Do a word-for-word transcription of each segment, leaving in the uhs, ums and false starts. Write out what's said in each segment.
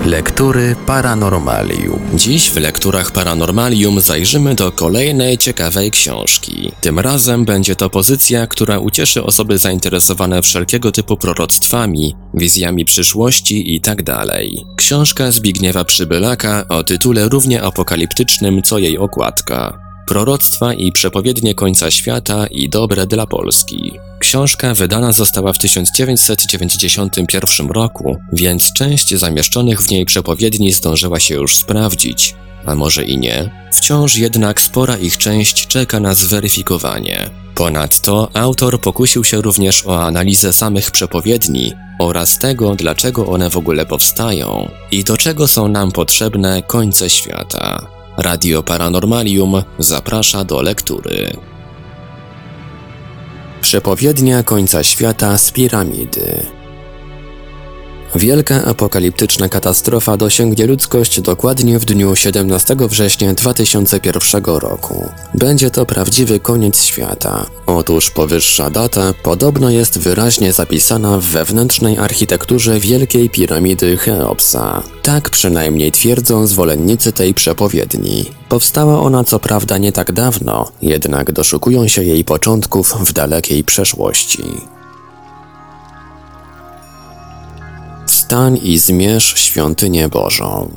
Lektury Paranormalium. Dziś w Lekturach Paranormalium zajrzymy do kolejnej ciekawej książki. Tym razem będzie to pozycja, która ucieszy osoby zainteresowane wszelkiego typu proroctwami, wizjami przyszłości itd. Książka Zbigniewa Przybylaka o tytule równie apokaliptycznym co jej okładka. Proroctwa i przepowiednie końca świata i dobre dla Polski. Książka wydana została w tysiąc dziewięćset dziewięćdziesiątym pierwszym roku, więc część zamieszczonych w niej przepowiedni zdążyła się już sprawdzić, a może i nie. Wciąż jednak spora ich część czeka na zweryfikowanie. Ponadto autor pokusił się również o analizę samych przepowiedni oraz tego, dlaczego one w ogóle powstają i do czego są nam potrzebne końce świata. Radio Paranormalium zaprasza do lektury. Przepowiednia końca świata z piramidy. Wielka apokaliptyczna katastrofa dosięgnie ludzkość dokładnie w dniu siedemnastego września dwa tysiące pierwszego roku. Będzie to prawdziwy koniec świata. Otóż powyższa data podobno jest wyraźnie zapisana w wewnętrznej architekturze Wielkiej Piramidy Cheopsa. Tak przynajmniej twierdzą zwolennicy tej przepowiedni. Powstała ona co prawda nie tak dawno, jednak doszukują się jej początków w dalekiej przeszłości. Wstań i zmierz świątynię Bożą.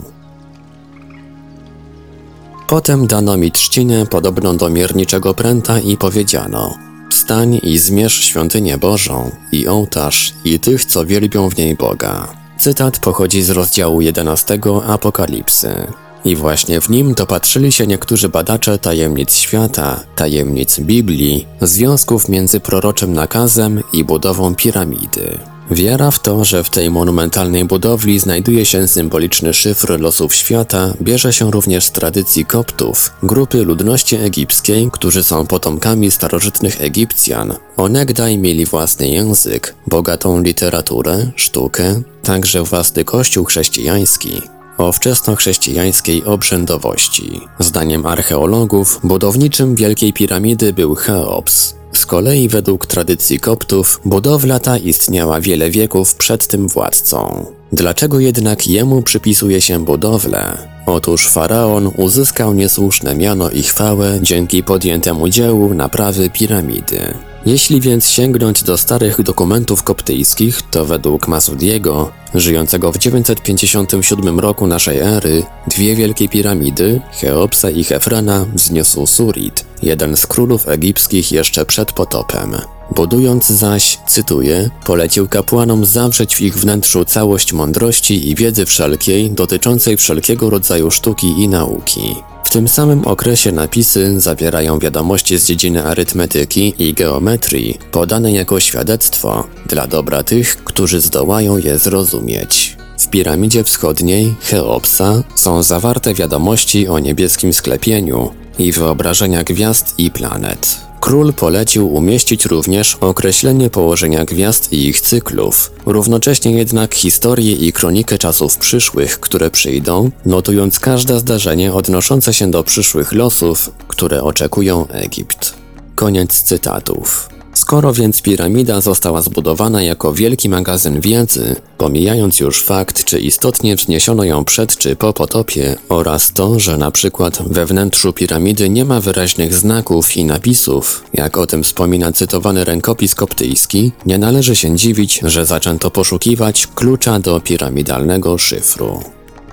Potem dano mi trzcinę podobną do mierniczego pręta i powiedziano: wstań i zmierz świątynię Bożą i ołtarz i tych, co wielbią w niej Boga. Cytat pochodzi z rozdziału jedenastego Apokalipsy. I właśnie w nim dopatrzyli się niektórzy badacze tajemnic świata, tajemnic Biblii, związków między proroczym nakazem i budową piramidy. Wiara w to, że w tej monumentalnej budowli znajduje się symboliczny szyfr losów świata, bierze się również z tradycji Koptów, grupy ludności egipskiej, którzy są potomkami starożytnych Egipcjan. Onegdaj mieli własny język, bogatą literaturę, sztukę, także własny kościół chrześcijański o wczesnochrześcijańskiej obrzędowości. Zdaniem archeologów, budowniczym Wielkiej Piramidy był Cheops. Z kolei według tradycji Koptów budowla ta istniała wiele wieków przed tym władcą. Dlaczego jednak jemu przypisuje się budowlę? Otóż faraon uzyskał niesłuszne miano i chwałę dzięki podjętemu dziełu naprawy piramidy. Jeśli więc sięgnąć do starych dokumentów koptyjskich, to według Masudiego, żyjącego w dziewięćset pięćdziesiątym siódmym roku naszej ery, dwie wielkie piramidy, Cheopsa i Chefrena, wzniósł Surit, jeden z królów egipskich jeszcze przed potopem. Budując zaś, cytuję, polecił kapłanom zawrzeć w ich wnętrzu całość mądrości i wiedzy wszelkiej dotyczącej wszelkiego rodzaju sztuki i nauki. W tym samym okresie napisy zawierają wiadomości z dziedziny arytmetyki i geometrii, podane jako świadectwo dla dobra tych, którzy zdołają je zrozumieć. W piramidzie wschodniej, Cheopsa, są zawarte wiadomości o niebieskim sklepieniu i wyobrażenia gwiazd i planet. Król polecił umieścić również określenie położenia gwiazd i ich cyklów, równocześnie jednak historię i kronikę czasów przyszłych, które przyjdą, notując każde zdarzenie odnoszące się do przyszłych losów, które oczekują Egipt. Koniec cytatów. Skoro więc piramida została zbudowana jako wielki magazyn wiedzy, pomijając już fakt, czy istotnie wzniesiono ją przed czy po potopie oraz to, że na przykład we wnętrzu piramidy nie ma wyraźnych znaków i napisów, jak o tym wspomina cytowany rękopis koptyjski, nie należy się dziwić, że zaczęto poszukiwać klucza do piramidalnego szyfru.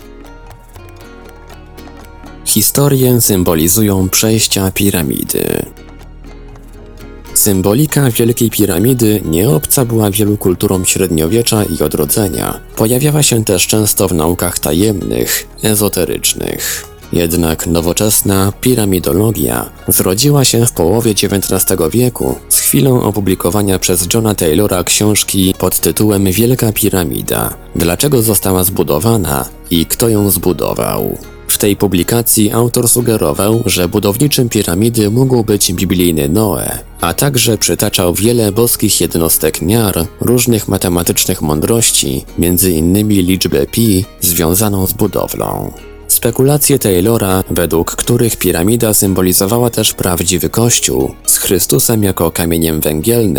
Historie symbolizują przejścia piramidy. Symbolika Wielkiej Piramidy nie obca była wielu kulturom średniowiecza i odrodzenia. Pojawiała się też często w naukach tajemnych, ezoterycznych. Jednak nowoczesna piramidologia zrodziła się w połowie dziewiętnastego wieku z chwilą opublikowania przez Johna Taylora książki pod tytułem Wielka Piramida. Dlaczego została zbudowana i kto ją zbudował? W tej publikacji autor sugerował, że budowniczym piramidy mógł być biblijny Noe, a także przytaczał wiele boskich jednostek miar, różnych matematycznych mądrości, między innymi liczbę pi związaną z budowlą. Spekulacje Taylora, według których piramida symbolizowała też prawdziwy Kościół, z Chrystusem jako kamieniem węgielnym,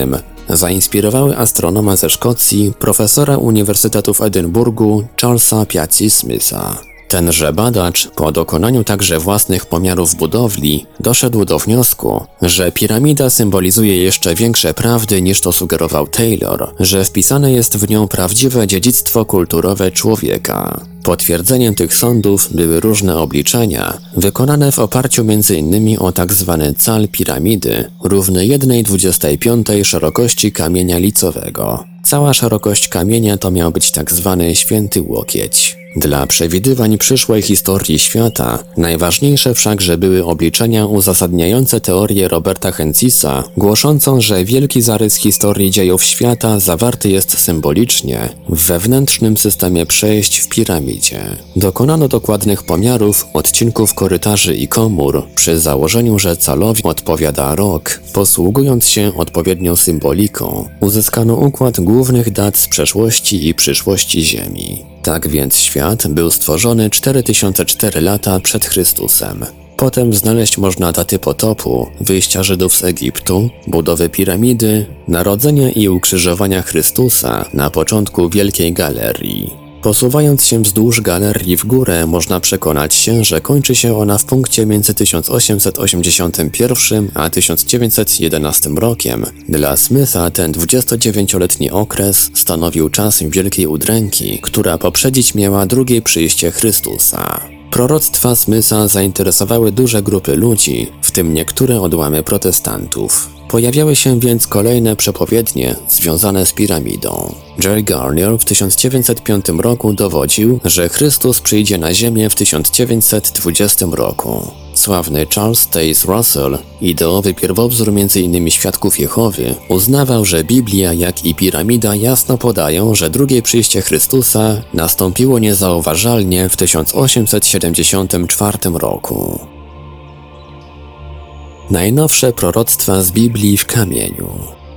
zainspirowały astronoma ze Szkocji, profesora Uniwersytetu w Edynburgu Charlesa Piazzi Smitha. Tenże badacz, po dokonaniu także własnych pomiarów budowli, doszedł do wniosku, że piramida symbolizuje jeszcze większe prawdy niż to sugerował Taylor, że wpisane jest w nią prawdziwe dziedzictwo kulturowe człowieka. Potwierdzeniem tych sądów były różne obliczenia, wykonane w oparciu między innymi o tzw. cal piramidy, równy jednej dwudziestej piątej szerokości kamienia licowego. Cała szerokość kamienia to miał być tzw. święty łokieć. Dla przewidywań przyszłej historii świata najważniejsze wszakże były obliczenia uzasadniające teorię Roberta Hencisa, głoszącą, że wielki zarys historii dziejów świata zawarty jest symbolicznie w wewnętrznym systemie przejść w piramidzie. Dokonano dokładnych pomiarów odcinków korytarzy i komór przy założeniu, że calowi odpowiada rok. Posługując się odpowiednią symboliką, uzyskano układ głównych dat z przeszłości i przyszłości Ziemi. Tak więc świat był stworzony cztery tysiące cztery lata przed Chrystusem. Potem znaleźć można daty potopu, wyjścia Żydów z Egiptu, budowy piramidy, narodzenia i ukrzyżowania Chrystusa na początku Wielkiej Galerii. Posuwając się wzdłuż galerii w górę, można przekonać się, że kończy się ona w punkcie między tysiąc osiemset osiemdziesiątym pierwszym a tysiąc dziewięćset jedenastym rokiem. Dla Smitha ten dwudziestodziewięcioletni okres stanowił czas wielkiej udręki, która poprzedzić miała drugie przyjście Chrystusa. Proroctwa Smitha zainteresowały duże grupy ludzi, w tym niektóre odłamy protestantów. Pojawiały się więc kolejne przepowiednie związane z piramidą. Jerry Garnier w tysiąc dziewięćset piątym roku dowodził, że Chrystus przyjdzie na ziemię w tysiąc dziewięćset dwudziestym roku. Sławny Charles Taze Russell, ideowy pierwowzór między innymi Świadków Jehowy, uznawał, że Biblia, jak i piramida jasno podają, że drugie przyjście Chrystusa nastąpiło niezauważalnie w tysiąc osiemset siedemdziesiątym czwartym roku. Najnowsze proroctwa z Biblii w kamieniu.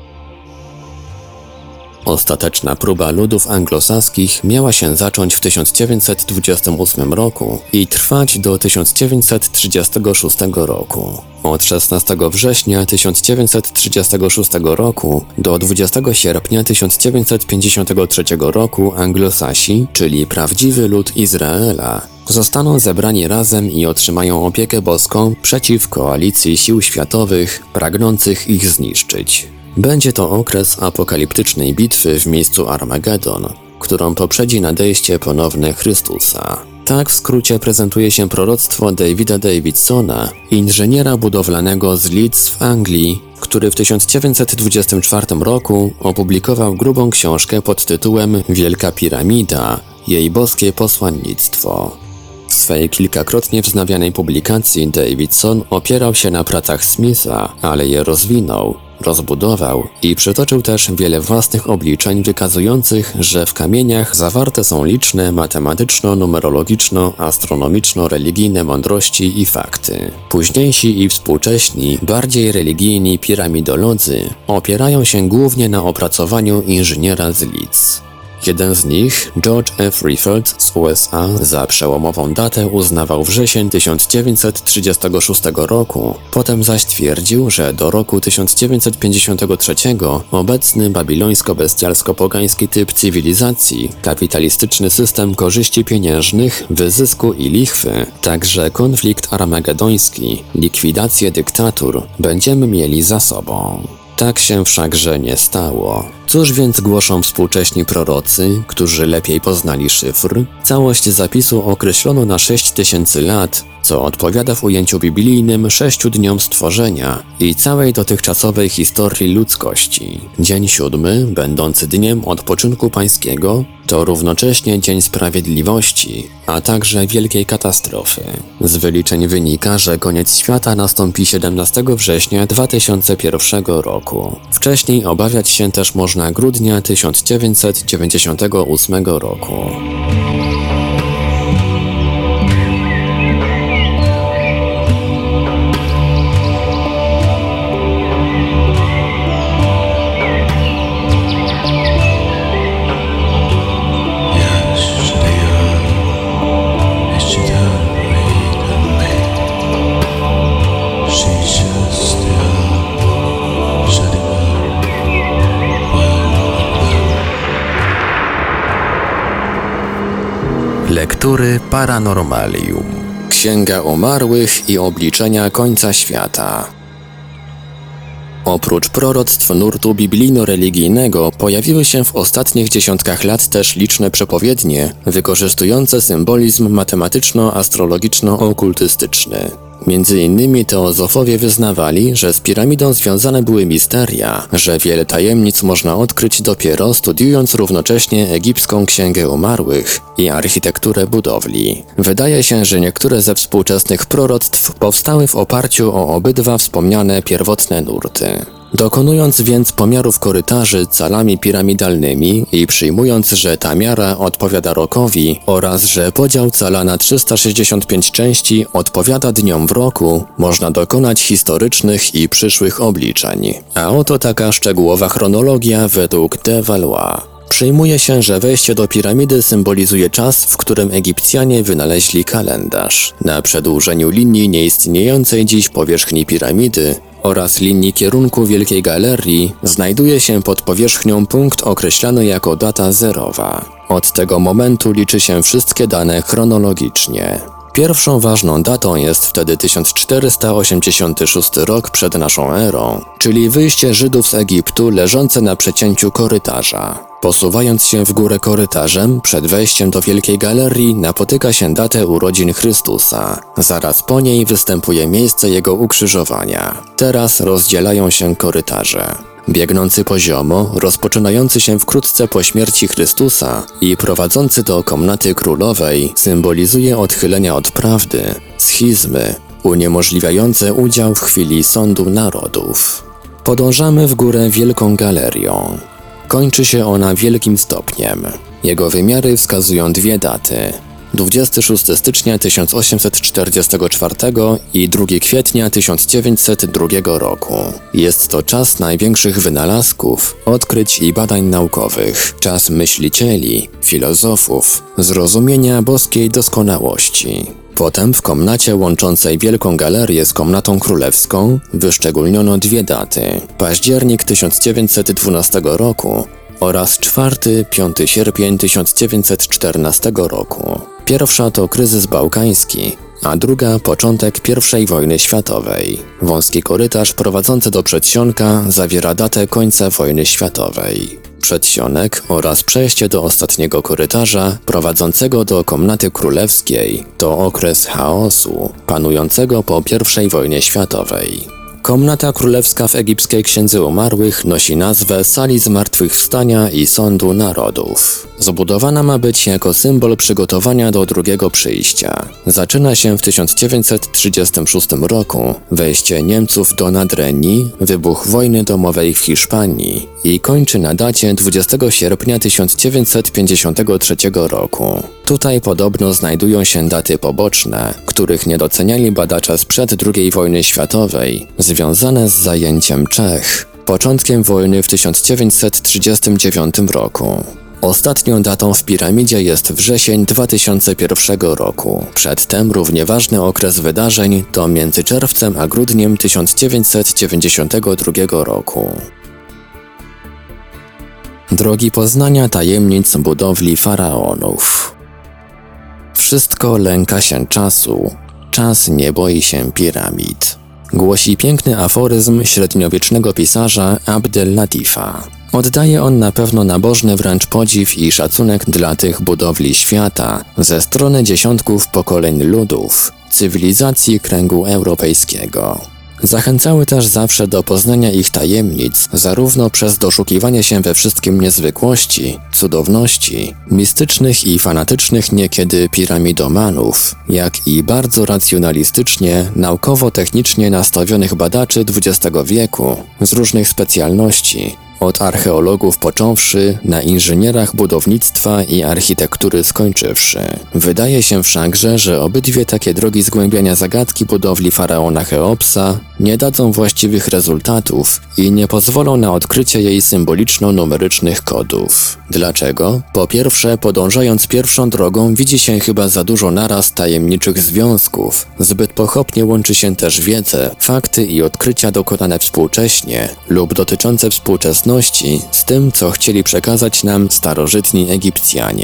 Ostateczna próba ludów anglosaskich miała się zacząć w tysiąc dziewięćset dwudziestym ósmym roku i trwać do tysiąc dziewięćset trzydziestego szóstego roku. Od szesnastego września tysiąc dziewięćset trzydziestego szóstego roku do dwudziestego sierpnia tysiąc dziewięćset pięćdziesiątego trzeciego roku Anglosasi, czyli prawdziwy lud Izraela, zostaną zebrani razem i otrzymają opiekę boską przeciw koalicji sił światowych pragnących ich zniszczyć. Będzie to okres apokaliptycznej bitwy w miejscu Armagedon, którą poprzedzi nadejście ponowne Chrystusa. Tak w skrócie prezentuje się proroctwo Davida Davidsona, inżyniera budowlanego z Leeds w Anglii, który w tysiąc dziewięćset dwudziestym czwartym roku opublikował grubą książkę pod tytułem Wielka Piramida – jej boskie posłannictwo. W swej kilkakrotnie wznawianej publikacji Davidson opierał się na pracach Smitha, ale je rozwinął, rozbudował i przytoczył też wiele własnych obliczeń wykazujących, że w kamieniach zawarte są liczne matematyczno-numerologiczno-astronomiczno-religijne mądrości i fakty. Późniejsi i współcześni, bardziej religijni piramidolodzy opierają się głównie na opracowaniu inżyniera z Leeds. Jeden z nich, George F. Riffeld z U S A, za przełomową datę uznawał wrzesień tysiąc dziewięćset trzydziestego szóstego roku, potem zaś twierdził, że do roku tysiąc dziewięćset pięćdziesiątego trzeciego obecny babilońsko-bestialsko-pogański typ cywilizacji, kapitalistyczny system korzyści pieniężnych, wyzysku i lichwy, także konflikt armagedoński, likwidację dyktatur będziemy mieli za sobą. Tak się wszakże nie stało. Cóż więc głoszą współcześni prorocy, którzy lepiej poznali szyfr? Całość zapisu określono na sześć tysięcy lat, co odpowiada w ujęciu biblijnym sześciu dniom stworzenia i całej dotychczasowej historii ludzkości. Dzień siódmy, będący dniem odpoczynku pańskiego, to równocześnie Dzień Sprawiedliwości, a także wielkiej katastrofy. Z wyliczeń wynika, że koniec świata nastąpi siedemnastego września dwa tysiące pierwszego roku. Wcześniej obawiać się też można grudnia tysiąc dziewięćset dziewięćdziesiątego ósmego roku. Lektury Paranormalium. Księga Umarłych i obliczenia końca świata. Oprócz proroctw nurtu biblijno-religijnego pojawiły się w ostatnich dziesiątkach lat też liczne przepowiednie wykorzystujące symbolizm matematyczno-astrologiczno-okultystyczny. Między innymi teozofowie wyznawali, że z piramidą związane były misteria, że wiele tajemnic można odkryć dopiero studiując równocześnie egipską księgę umarłych i architekturę budowli. Wydaje się, że niektóre ze współczesnych proroctw powstały w oparciu o obydwa wspomniane pierwotne nurty. Dokonując więc pomiarów korytarzy calami piramidalnymi i przyjmując, że ta miara odpowiada rokowi oraz że podział cala na trzysta sześćdziesiąt pięć części odpowiada dniom w roku, można dokonać historycznych i przyszłych obliczeń. A oto taka szczegółowa chronologia według de Valois. Przyjmuje się, że wejście do piramidy symbolizuje czas, w którym Egipcjanie wynaleźli kalendarz. Na przedłużeniu linii nieistniejącej dziś powierzchni piramidy oraz linii kierunku Wielkiej Galerii znajduje się pod powierzchnią punkt określany jako data zerowa. Od tego momentu liczy się wszystkie dane chronologicznie. Pierwszą ważną datą jest wtedy tysiąc czterysta osiemdziesiąty szósty rok przed naszą erą, czyli wyjście Żydów z Egiptu leżące na przecięciu korytarza. Posuwając się w górę korytarzem, przed wejściem do Wielkiej Galerii napotyka się datę urodzin Chrystusa. Zaraz po niej występuje miejsce Jego ukrzyżowania. Teraz rozdzielają się korytarze. Biegnący poziomo, rozpoczynający się wkrótce po śmierci Chrystusa i prowadzący do komnaty królowej symbolizuje odchylenia od prawdy, schizmy, uniemożliwiające udział w chwili sądu narodów. Podążamy w górę Wielką Galerią. Kończy się ona wielkim stopniem. Jego wymiary wskazują dwie daty. dwudziestego szóstego stycznia tysiąc osiemset czterdziestego czwartego i drugiego kwietnia tysiąc dziewięćset drugiego roku. Jest to czas największych wynalazków, odkryć i badań naukowych, czas myślicieli, filozofów, zrozumienia boskiej doskonałości. Potem w komnacie łączącej Wielką Galerię z komnatą królewską wyszczególniono dwie daty: październik tysiąc dziewięćset dwunastego roku oraz czwarty piąty sierpień tysiąc dziewięćset czternastego roku. Pierwsza to kryzys bałkański, a druga początek pierwszej wojny światowej. Wąski korytarz prowadzący do przedsionka zawiera datę końca wojny światowej. Przedsionek oraz przejście do ostatniego korytarza prowadzącego do komnaty królewskiej to okres chaosu panującego po pierwszej wojnie światowej. Komnata królewska w egipskiej księdze umarłych nosi nazwę Sali Zmartwychwstania i Sądu Narodów. Zbudowana ma być jako symbol przygotowania do drugiego przyjścia. Zaczyna się w tysiąc dziewięćset trzydziestym szóstym roku wejście Niemców do Nadrenii, wybuch wojny domowej w Hiszpanii i kończy na dacie dwudziestego sierpnia tysiąc dziewięćset pięćdziesiątego trzeciego roku. Tutaj podobno znajdują się daty poboczne, których nie doceniali badacze sprzed drugiej wojny światowej, związane z zajęciem Czech, początkiem wojny w tysiąc dziewięćset trzydziestym dziewiątym roku. Ostatnią datą w piramidzie jest wrzesień dwa tysiące pierwszego roku. Przedtem równie ważny okres wydarzeń to między czerwcem a grudniem tysiąc dziewięćset dziewięćdziesiątego drugiego roku. Drogi poznania tajemnic budowli faraonów. Wszystko lęka się czasu, czas nie boi się piramid. Głosi piękny aforyzm średniowiecznego pisarza Abdel Latifa. Oddaje on na pewno nabożny wręcz podziw i szacunek dla tych budowli świata ze strony dziesiątków pokoleń ludów, cywilizacji kręgu europejskiego. Zachęcały też zawsze do poznania ich tajemnic, zarówno przez doszukiwanie się we wszystkim niezwykłości, cudowności, mistycznych i fanatycznych niekiedy piramidomanów, jak i bardzo racjonalistycznie, naukowo-technicznie nastawionych badaczy dwudziestego wieku z różnych specjalności, od archeologów począwszy, na inżynierach budownictwa i architektury skończywszy. Wydaje się wszakże, że obydwie takie drogi zgłębiania zagadki budowli faraona Cheopsa nie dadzą właściwych rezultatów i nie pozwolą na odkrycie jej symboliczno-numerycznych kodów. Dlaczego? Po pierwsze, podążając pierwszą drogą widzi się chyba za dużo naraz tajemniczych związków, zbyt pochopnie łączy się też wiedzę, fakty i odkrycia dokonane współcześnie lub dotyczące współczesności z tym, co chcieli przekazać nam starożytni Egipcjanie.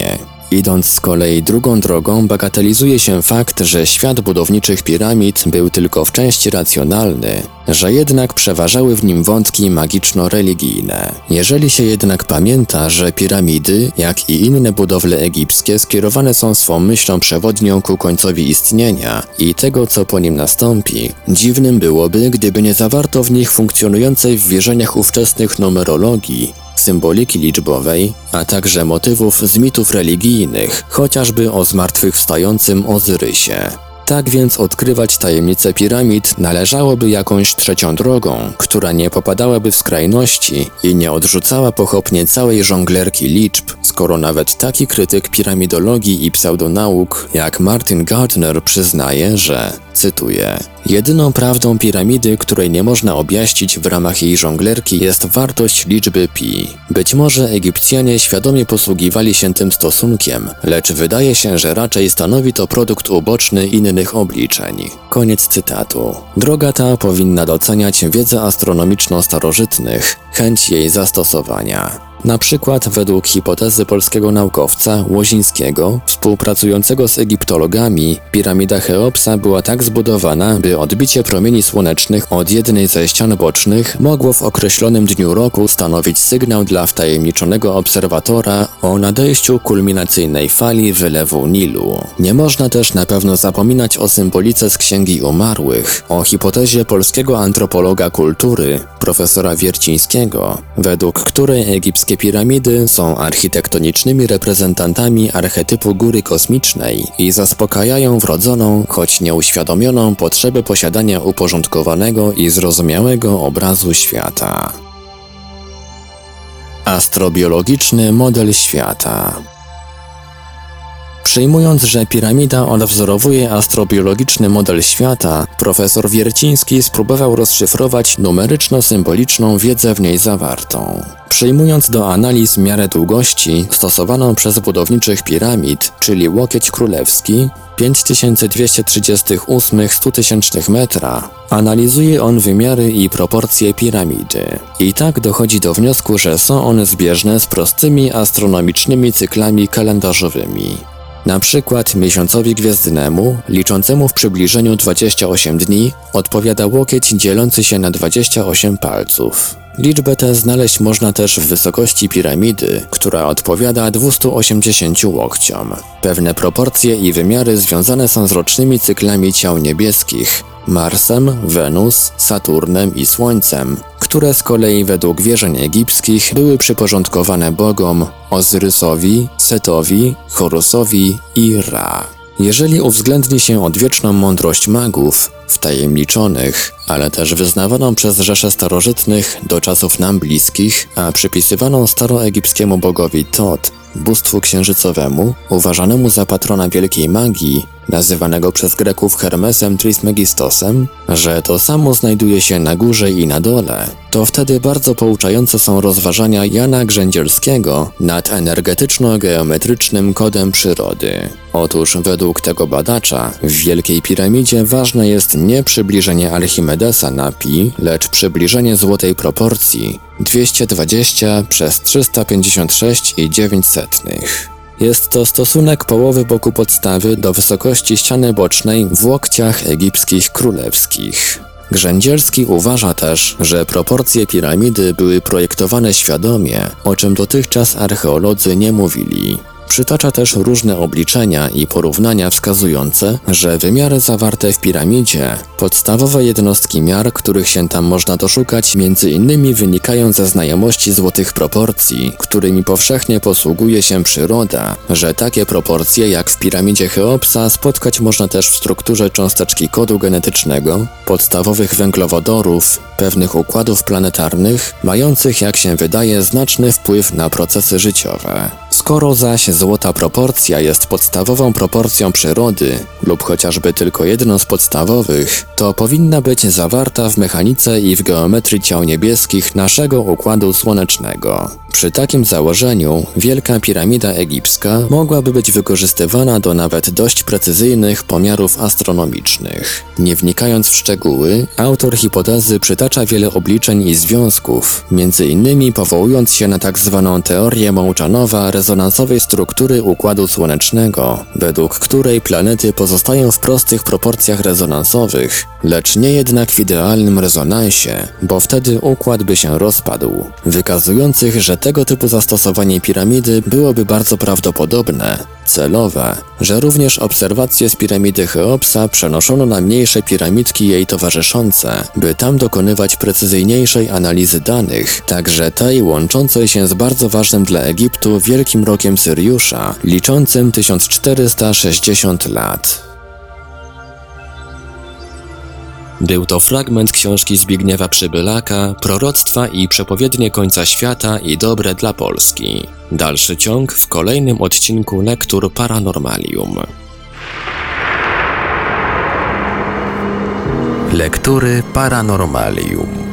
Idąc z kolei drugą drogą, bagatelizuje się fakt, że świat budowniczych piramid był tylko w części racjonalny, że jednak przeważały w nim wątki magiczno-religijne. Jeżeli się jednak pamięta, że piramidy, jak i inne budowle egipskie, skierowane są swą myślą przewodnią ku końcowi istnienia i tego, co po nim nastąpi, dziwnym byłoby, gdyby nie zawarto w nich funkcjonującej w wierzeniach ówczesnych numerologii, symboliki liczbowej, a także motywów z mitów religijnych, chociażby o zmartwychwstającym Ozyrysie. Tak więc odkrywać tajemnice piramid należałoby jakąś trzecią drogą, która nie popadałaby w skrajności i nie odrzucała pochopnie całej żonglerki liczb, skoro nawet taki krytyk piramidologii i pseudonauk jak Martin Gardner przyznaje, że, cytuję, jedyną prawdą piramidy, której nie można objaśnić w ramach jej żonglerki, jest wartość liczby pi. Być może Egipcjanie świadomie posługiwali się tym stosunkiem, lecz wydaje się, że raczej stanowi to produkt uboczny innych obliczeń. Koniec cytatu. Droga ta powinna doceniać wiedzę astronomiczną starożytnych, chęć jej zastosowania. Na przykład według hipotezy polskiego naukowca Łozińskiego, współpracującego z egiptologami, piramida Cheopsa była tak zbudowana, by odbicie promieni słonecznych od jednej ze ścian bocznych mogło w określonym dniu roku stanowić sygnał dla wtajemniczonego obserwatora o nadejściu kulminacyjnej fali wylewu Nilu. Nie można też na pewno zapominać o symbolice z Księgi Umarłych, o hipotezie polskiego antropologa kultury, profesora Wiercińskiego, według której egipskie piramidy są architektonicznymi reprezentantami archetypu góry kosmicznej i zaspokajają wrodzoną, choć nieuświadomioną potrzebę posiadania uporządkowanego i zrozumiałego obrazu świata. Astrobiologiczny model świata. Przyjmując, że piramida odwzorowuje astrobiologiczny model świata, profesor Wierciński spróbował rozszyfrować numeryczno-symboliczną wiedzę w niej zawartą. Przyjmując do analiz miarę długości stosowaną przez budowniczych piramid, czyli łokieć królewski, pięć tysięcy dwieście trzydzieści osiem stutysięcznych metra, analizuje on wymiary i proporcje piramidy. I tak dochodzi do wniosku, że są one zbieżne z prostymi astronomicznymi cyklami kalendarzowymi. Na przykład miesiącowi gwiezdnemu, liczącemu w przybliżeniu dwadzieścia osiem dni, odpowiada łokieć dzielący się na dwadzieścia osiem palców. Liczbę tę znaleźć można też w wysokości piramidy, która odpowiada dwieście osiemdziesiąt łokciom. Pewne proporcje i wymiary związane są z rocznymi cyklami ciał niebieskich, Marsem, Wenus, Saturnem i Słońcem, które z kolei według wierzeń egipskich były przyporządkowane bogom Ozyrysowi, Setowi, Horusowi i Ra. Jeżeli uwzględni się odwieczną mądrość magów, wtajemniczonych, ale też wyznawaną przez Rzeszę Starożytnych do czasów nam bliskich, a przypisywaną staroegipskiemu bogowi Tot, bóstwu księżycowemu, uważanemu za patrona wielkiej magii, nazywanego przez Greków Hermesem Trismegistosem, że to samo znajduje się na górze i na dole, to wtedy bardzo pouczające są rozważania Jana Grzędzielskiego nad energetyczno-geometrycznym kodem przyrody. Otóż według tego badacza w Wielkiej Piramidzie ważne jest nie przybliżenie Archimedesa na pi, lecz przybliżenie złotej proporcji dwieście dwadzieścia przez trzysta pięćdziesiąt sześć i dziewięć setnych. Jest to stosunek połowy boku podstawy do wysokości ściany bocznej w łokciach egipskich królewskich. Grzędzielski uważa też, że proporcje piramidy były projektowane świadomie, o czym dotychczas archeolodzy nie mówili. Przytacza też różne obliczenia i porównania wskazujące, że wymiary zawarte w piramidzie, podstawowe jednostki miar, których się tam można doszukać, między innymi wynikają ze znajomości złotych proporcji, którymi powszechnie posługuje się przyroda, że takie proporcje jak w piramidzie Cheopsa spotkać można też w strukturze cząsteczki kodu genetycznego, podstawowych węglowodorów, pewnych układów planetarnych, mających, jak się wydaje, znaczny wpływ na procesy życiowe. Skoro zaś złota proporcja jest podstawową proporcją przyrody lub chociażby tylko jedną z podstawowych, to powinna być zawarta w mechanice i w geometrii ciał niebieskich naszego Układu Słonecznego. Przy takim założeniu Wielka Piramida Egipska mogłaby być wykorzystywana do nawet dość precyzyjnych pomiarów astronomicznych. Nie wnikając w szczegóły, autor hipotezy przytacza wiele obliczeń i związków, między innymi powołując się na tzw. teorię Mołczanowa-rezonansowa. rezonansowej struktury Układu Słonecznego, według której planety pozostają w prostych proporcjach rezonansowych, lecz nie jednak w idealnym rezonansie, bo wtedy układ by się rozpadł, wykazujących, że tego typu zastosowanie piramidy byłoby bardzo prawdopodobne, celowe, że również obserwacje z piramidy Cheopsa przenoszono na mniejsze piramidki jej towarzyszące, by tam dokonywać precyzyjniejszej analizy danych, także tej łączącej się z bardzo ważnym dla Egiptu Wielkim Rokiem Syriusza, liczącym tysiąc czterysta sześćdziesiąt lat. Był to fragment książki Zbigniewa Przybylaka, Proroctwa i przepowiednie końca świata i dobre dla Polski. Dalszy ciąg w kolejnym odcinku Lektur Paranormalium. Lektury Paranormalium.